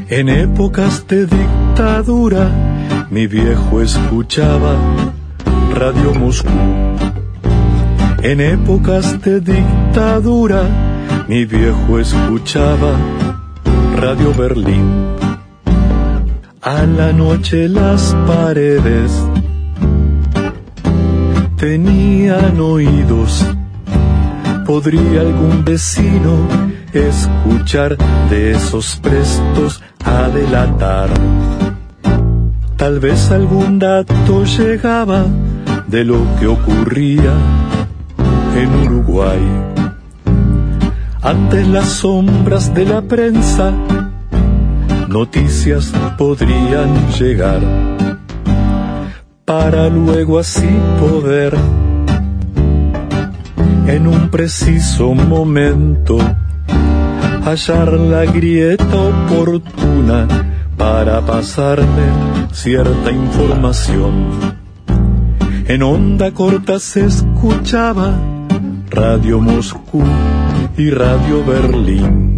En épocas de dictadura, mi viejo escuchaba Radio Moscú. En épocas de dictadura, mi viejo escuchaba Radio Berlín. A la noche las paredes tenían oídos. ¿Podría algún vecino escuchar de esos prestos a delatar? Tal vez algún dato llegaba de lo que ocurría en Uruguay. Ante las sombras de la prensa, noticias podrían llegar, para luego así poder, en un preciso momento, hallar la grieta oportuna para pasarme cierta información. En onda corta se escuchaba Radio Moscú y Radio Berlín.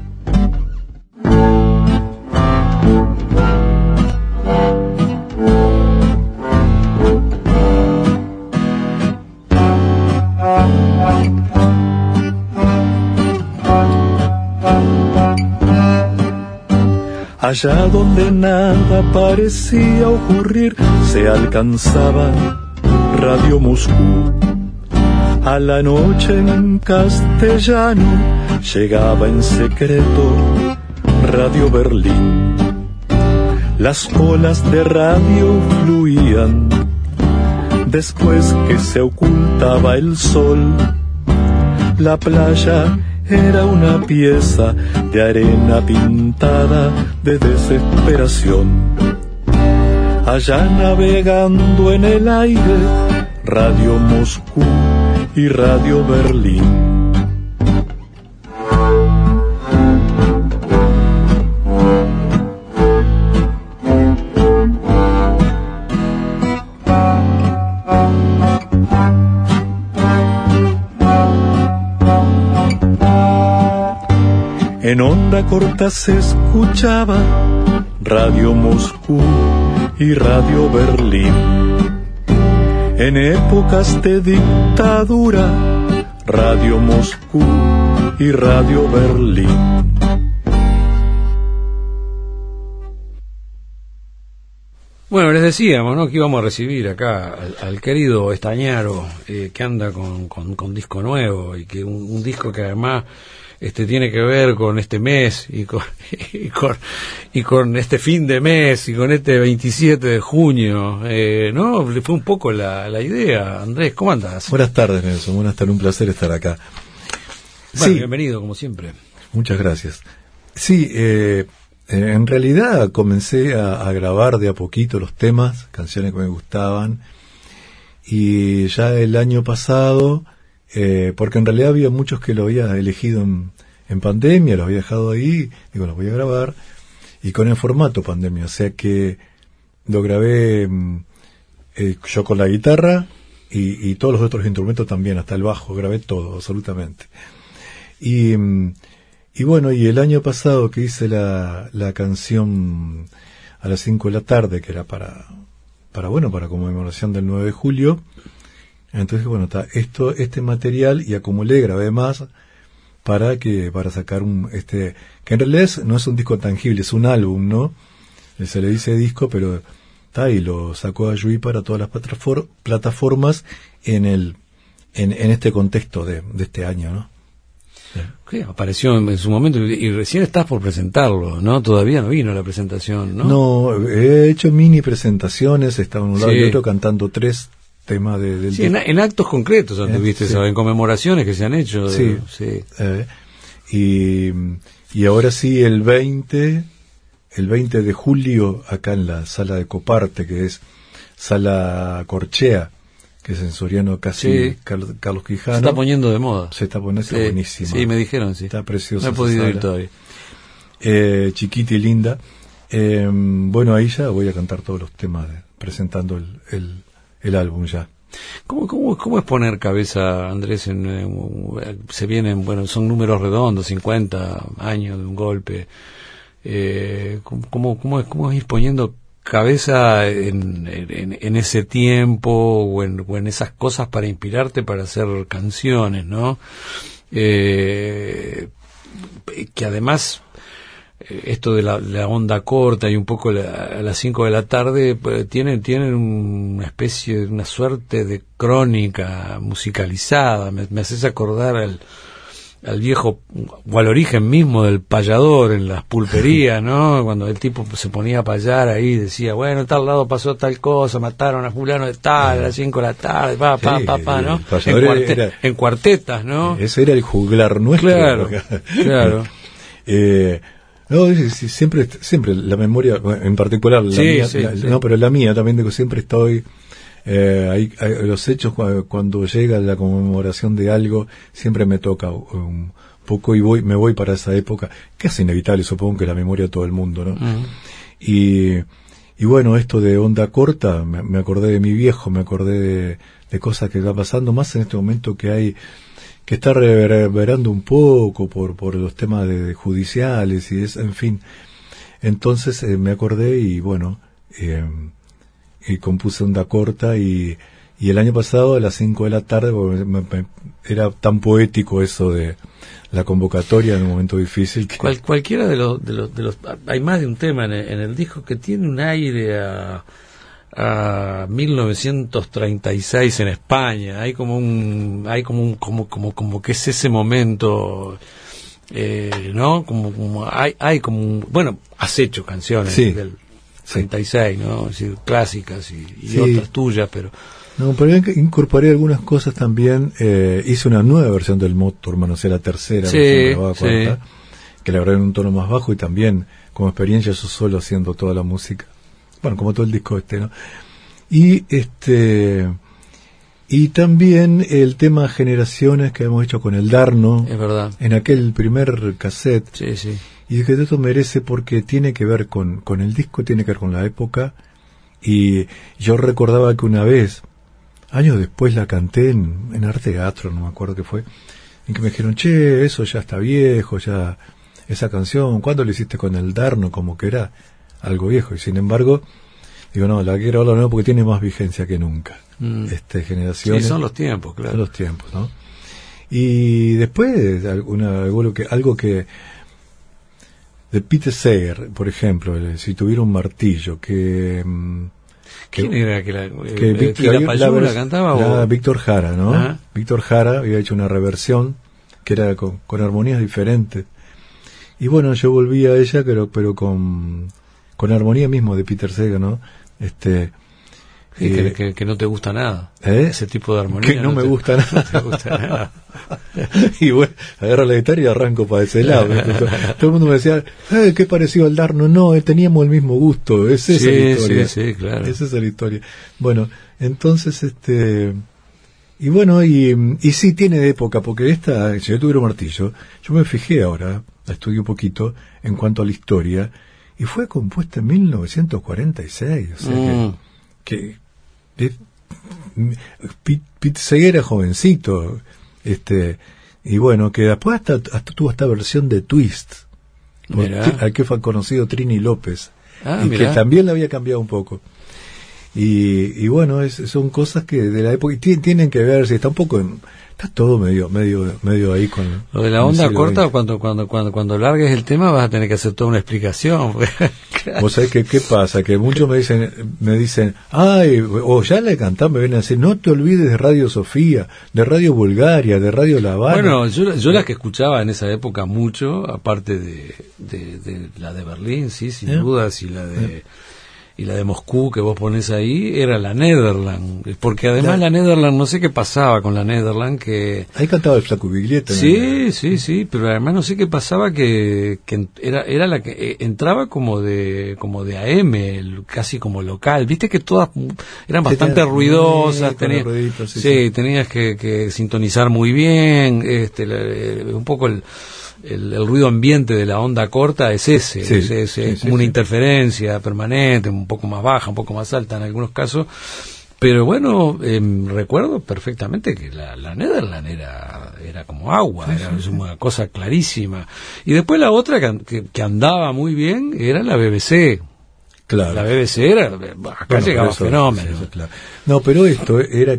Allá donde nada parecía ocurrir, se alcanzaba Radio Moscú. A la noche en castellano llegaba en secreto Radio Berlín. Las olas de radio fluían después que se ocultaba el sol. La playa era una pieza de arena pintada de desesperación. Allá navegando en el aire, Radio Moscú y Radio Berlín. En onda corta se escuchaba Radio Moscú y Radio Berlín. En épocas de dictadura, Radio Moscú y Radio Berlín. Bueno, les decíamos, ¿no?, que íbamos a recibir acá al querido Estañaro, que anda con disco nuevo, y que un disco que además tiene que ver con este mes y con este fin de mes y con este 27 de junio, ¿no? Fue un poco la idea. Andrés, ¿cómo andás? Buenas tardes, Nelson. Buenas tardes, un placer estar acá. Bueno, sí, bienvenido, como siempre. Muchas gracias. Sí, en realidad comencé a grabar de a poquito los temas, canciones que me gustaban, y ya el año pasado, porque en realidad había muchos que lo había elegido en pandemia, los había dejado ahí, digo, los voy a grabar, y con el formato pandemia, o sea que lo grabé yo con la guitarra y todos los otros instrumentos también, hasta el bajo, grabé todo, absolutamente. Y bueno, y el año pasado que hice la canción a las 5 de la tarde, que era para conmemoración del 9 de julio, entonces, bueno, está este material, y acumulé, grabé más para sacar que en realidad no es un disco tangible, es un álbum, ¿no? Se le dice disco, pero está, y lo sacó a Yui para todas las plataformas en este contexto de este año, ¿no? Sí, apareció en su momento y recién estás por presentarlo, ¿no? Todavía no vino la presentación, ¿no? No, he hecho mini presentaciones, estaba en un lado y otro cantando 3 temas del sí, en actos concretos anduviste, sí. En conmemoraciones que se han hecho. Sí, sí. Y ahora sí, el 20 de julio, acá en la sala de Coparte, que es Sala Corchea, que es en Soriano casi, sí. Carlos Quijano. Se está poniendo de moda. Se está poniendo, está buenísima. Sí, me dijeron, sí. Está preciosa. No he podido ir todavía. Chiquita y linda. Bueno, ahí ya voy a cantar todos los temas, presentando el álbum ya. ¿Cómo es poner cabeza, Andrés? Se vienen, son números redondos, 50 años de un golpe. ¿Cómo es ir poniendo cabeza en ese tiempo o en esas cosas para inspirarte para hacer canciones, ¿no? Que además esto de la onda corta y un poco a las 5 de la tarde tienen una especie, una suerte de crónica musicalizada. Me haces acordar al viejo, o al origen mismo del payador en las pulperías, ¿no? Cuando el tipo se ponía a payar ahí, decía, bueno, en tal lado pasó tal cosa, mataron a fulano de tal, a las 5 de la tarde, ¿no? En cuartetas, ¿no? Ese era el juglar nuestro. Claro. No, siempre la memoria, en particular la mía, no, pero la mía también, digo, siempre estoy hay los hechos cuando llega la conmemoración de algo, siempre me toca un poco y me voy para esa época, que es inevitable, supongo que la memoria de todo el mundo, ¿no? Uh-huh. Y bueno, esto de onda corta, me acordé de mi viejo, me acordé de cosas que están pasando, más en este momento que está reverberando un poco por los temas de judiciales y en fin. Entonces me acordé y bueno, y compuse onda corta y el año pasado a las 5 de la tarde era tan poético eso de la convocatoria en un momento difícil que cualquiera de los hay más de un tema en el disco que tiene un aire a 1936 en España. Hay como que es ese momento, ¿no? Hay como un, bueno, has hecho canciones del 36, ¿no? Es decir, clásicas y otras tuyas, pero yo incorporé algunas cosas también. Hice una nueva versión del Motorman, o sea, la tercera versión que la grabé en un tono más bajo y también como experiencia yo solo haciendo toda la música. Bueno, como todo el disco ¿no? Y también el tema Generaciones que hemos hecho con el Darno. Es verdad. En aquel primer cassette. Sí. Y dije, esto merece porque tiene que ver con el disco, tiene que ver con la época. Y yo recordaba que una vez, años después, la canté en Arte Teatro, no me acuerdo qué fue, en que me dijeron, che, eso ya está viejo, ya esa canción, ¿cuándo lo hiciste con el Darno? Como que era algo viejo. Y sin embargo, digo, no, la quiero hablar nuevo porque tiene más vigencia que nunca. Generaciones. Sí, son los tiempos, claro. Son los tiempos, ¿no? Y después, algo que de Peter Seeger, por ejemplo, Si tuviera un martillo, ¿quién era que la cantaba? Víctor Jara, ¿no? Ajá. Víctor Jara había hecho una reversión que era con armonías diferentes. Y bueno, yo volví a ella, pero con armonía mismo de Peter Seeger, ¿no? Que no te gusta nada. Ese tipo de armonía. Que no me gusta nada. No te gusta nada. Y bueno, agarro la guitarra y arranco para ese lado. Todo el mundo me decía, qué parecido al Darno. No, teníamos el mismo gusto. Es esa la historia. Sí, claro. Esa es la historia. Bueno, entonces, y bueno, y sí tiene de época, porque si yo tuviera un martillo, yo me fijé ahora, la estudié un poquito, en cuanto a la historia, y fue compuesta en 1946. O sea que Pete Seeger era jovencito, y bueno, que después hasta tuvo esta versión de Twist, al que fue conocido Trini López, que también la había cambiado un poco. Y bueno, son cosas que de la época y tienen que ver, si está un poco está todo medio ahí con lo de la onda corta. Cuando largues el tema vas a tener que hacer toda una explicación. Vos sabés que qué pasa, que muchos me dicen, ay, o ya le cantás, me vienen a decir, no te olvides de Radio Sofía, de Radio Bulgaria, de Radio La Habana. Bueno, yo la que escuchaba en esa época mucho, aparte de la de Berlín, sí, sin dudas, y la de Moscú que vos ponés ahí, era la Nederland, porque además la Nederland, no sé qué pasaba con la Nederland, que ahí cantaba el Flaco Biglietta. Sí, pero además no sé qué pasaba, que era la que entraba como de AM, casi como local, viste que todas eran bastante ruidosas, tenías que sintonizar muy bien, un poco el ruido ambiente de la onda corta es es como una interferencia permanente, un poco más baja, un poco más alta en algunos casos, pero bueno, recuerdo perfectamente que la Nederland era era como agua, era una cosa clarísima. Y después la otra que andaba muy bien era la BBC. Claro. La BBC era, acá llegaba fenómeno. Sí, claro. No, pero esto era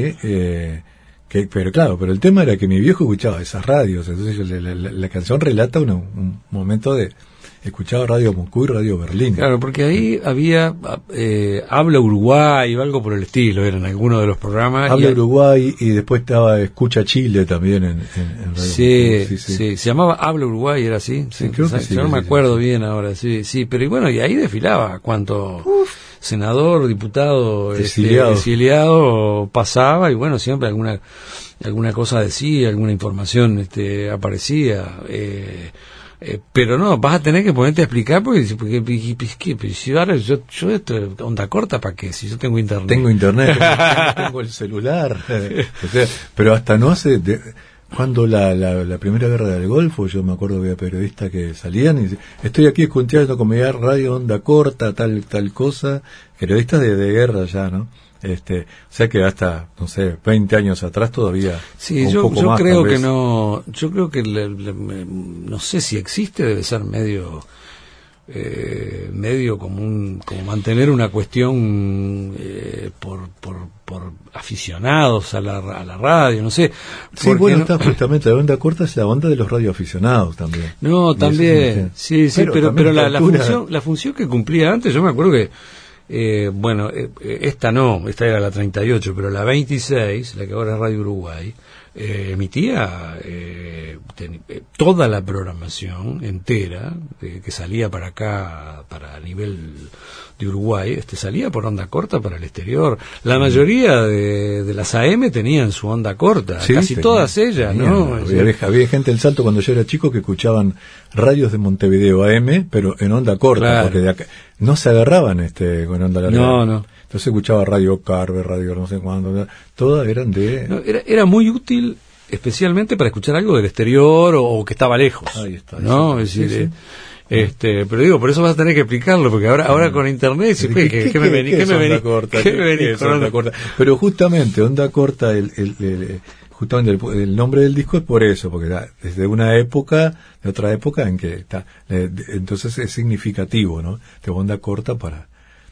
pero el tema era que mi viejo escuchaba esas radios, entonces la canción relata un momento de escuchaba Radio Moscú y Radio Berlín. Claro, porque ahí había Habla Uruguay o algo por el estilo, eran algunos de los programas. Habla Uruguay y después estaba Escucha Chile también en Radio sí, Moscú. Sí, se llamaba Habla Uruguay, ¿era así? Sí, creo que sí. Yo no me acuerdo bien ahora, sí, pero y bueno, y ahí desfilaba cuánto senador, diputado, exiliado pasaba y bueno, siempre alguna cosa decía, alguna información aparecía, pero no, vas a tener que ponerte a explicar porque si ahora yo esto onda corta, ¿para qué? Si yo tengo internet. Tengo internet, tengo el celular. O sea, pero hasta no hace... Cuando la primera guerra del Golfo, yo me acuerdo que había periodistas que salían y decían, estoy aquí escuchando como radio onda corta, tal cosa, periodistas de guerra ya, ¿no? O sea que hasta, no sé, 20 años atrás todavía. Sí, yo creo que no, yo creo que no sé si existe, debe ser medio como mantener una cuestión por aficionados a la radio, no sé. Sí, bueno, está justamente la onda corta es la onda de los radioaficionados también. No, también, sí, pero la función que cumplía antes, yo me acuerdo que esta era la 38, pero la 26, la que ahora es Radio Uruguay, emitía toda la programación entera que salía para acá, para nivel de Uruguay, salía por onda corta para el exterior. La mayoría de las AM tenían su onda corta, casi todas ellas, ¿no? Había gente en Salto cuando yo era chico que escuchaban radios de Montevideo AM, pero en onda corta, claro. Porque de acá no se agarraban con onda larga. No. Entonces escuchaba Radio Carver, Radio no sé cuándo, todas eran de... No, era muy útil, especialmente para escuchar algo del exterior o que estaba lejos. Ahí está. ¿No? Es decir, pero digo, por eso vas a tener que explicarlo, porque ahora con internet, ¿qué me venís con onda corta? Pero justamente, onda corta, justamente el nombre del disco es por eso, porque desde de otra época en que está, entonces es significativo, ¿no? De onda corta para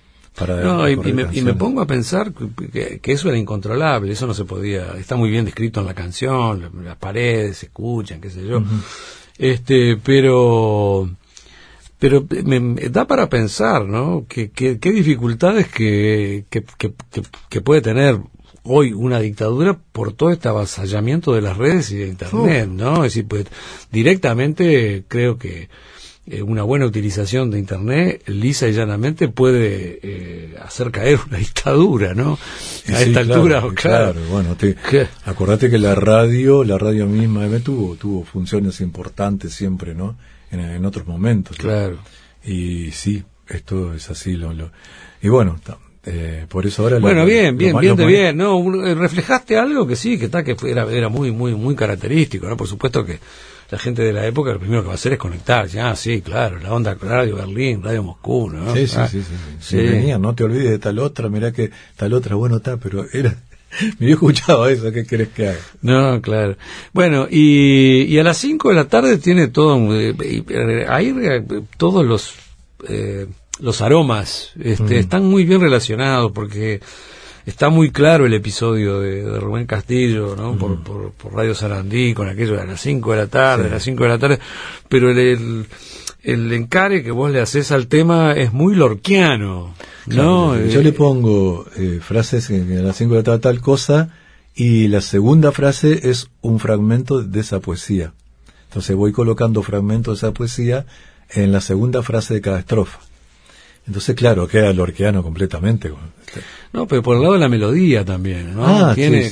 y me pongo a pensar que eso era incontrolable, eso no se podía, está muy bien descrito en la canción, las paredes se escuchan, qué sé yo, pero me da para pensar, ¿no? Qué dificultades que puede tener hoy una dictadura por todo este avasallamiento de las redes y de internet, ¿no? Es decir, pues directamente creo que una buena utilización de internet lisa y llanamente puede hacer caer una dictadura, ¿no? A esta altura, claro. Bueno, acordate que la radio misma tuvo funciones importantes siempre, ¿no? En otros momentos. Claro. ¿No? Y sí, esto es así. Y bueno, por eso ahora... Bueno, bien, ¿no? Reflejaste algo que sí, que era muy característico, ¿no? Por supuesto que la gente de la época lo primero que va a hacer es conectarse. Sí, claro, la onda Radio Berlín, Radio Moscú, ¿no? Sí. Venía, no te olvides de tal otra, mirá que tal otra, bueno, está, pero era... Mi viejo escuchaba eso, ¿qué querés que haga? No, claro. Bueno, y a las 5 de la tarde tiene todo, ahí todos los aromas están muy bien relacionados porque está muy claro el episodio de Rubén Castillo, ¿no? Por Radio Sarandí, con aquello de las 5 de la tarde, pero el encare que vos le haces al tema es muy lorquiano, ¿no? Claro, yo le pongo frases que a las 5 de la tarde tal cosa, y la segunda frase es un fragmento de esa poesía. Entonces voy colocando fragmentos de esa poesía en la segunda frase de cada estrofa. Entonces, claro, queda lorquiano completamente. No, pero por el lado de la melodía también, ¿no? Tiene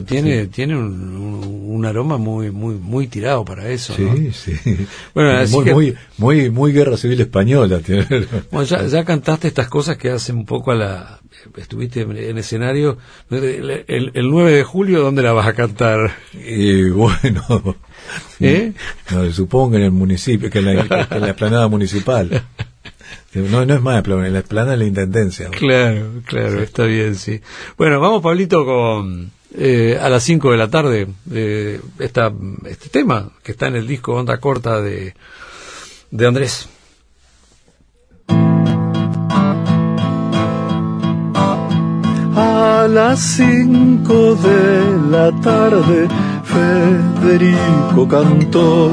un aroma muy tirado para eso, ¿no? Sí. Bueno, así muy guerra civil española. Bueno, ya cantaste estas cosas que hacen un poco estuviste en escenario. El 9 de julio, ¿dónde la vas a cantar? Bueno, no, supongo que en el municipio, que en la explanada municipal. No es más en la explanada de la intendencia, ¿no? Claro, sí. Está bien, sí. Bueno, vamos, Pablito, con a las 5 de la tarde, este tema que está en el disco Onda Corta de Andrés. A las 5 de la tarde Federico cantó.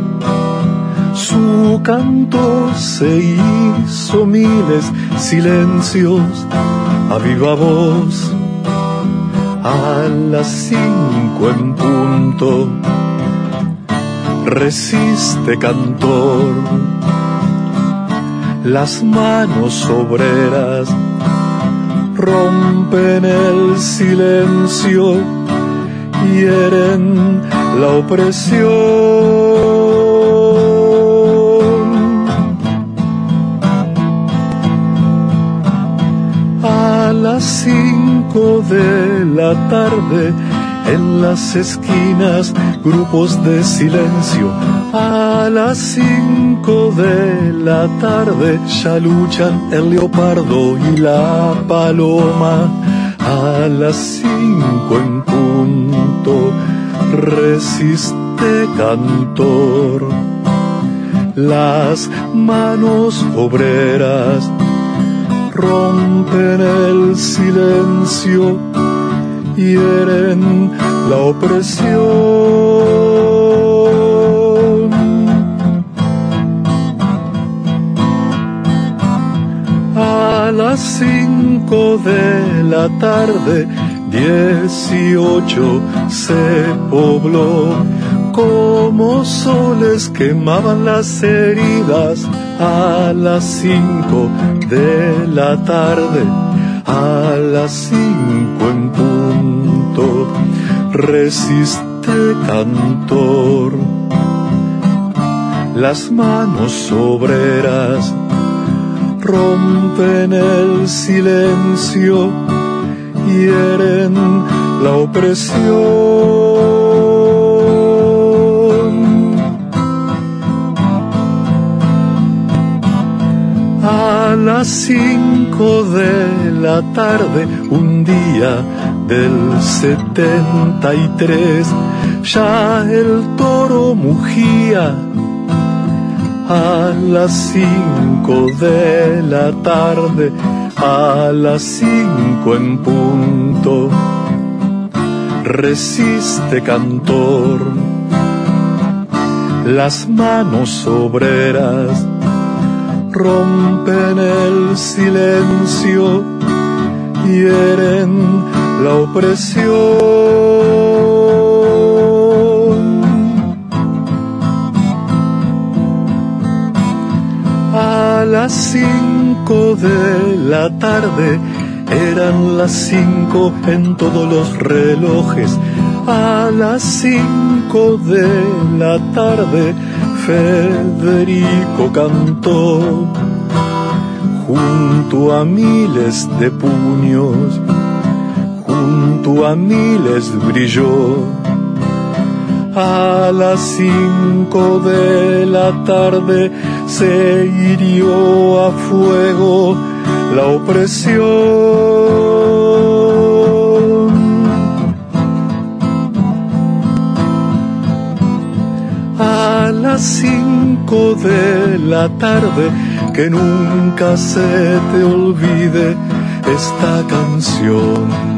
Su canto se hizo miles silencios a viva voz. A las 5 en punto resiste cantor. Las manos obreras rompen el silencio, hieren la opresión. A las 5 de la tarde, en las esquinas, grupos de silencio. A las 5 de la tarde ya luchan el leopardo y la paloma. A las 5 en punto resiste cantor. Las manos obreras rompen el silencio, hieren la opresión. A las 5 de la tarde, 18 se pobló, como soles quemaban las heridas. A las 5 de la tarde, a las 5 en punto resiste cantor. Las manos obreras rompen el silencio, hieren la opresión. A las 5 de la tarde, un día del 73, ya el toro mugía. A las 5 de la tarde, a las 5 en punto resiste cantor. Las manos obreras rompen el silencio, hieren la opresión. A las 5 de la tarde, eran las 5 en todos los relojes. A las 5 de la tarde, Federico cantó. Junto a miles de puños, junto a miles brilló. A las 5 de la tarde se hirió a fuego la opresión. A las 5 de la tarde, que nunca se te olvide esta canción.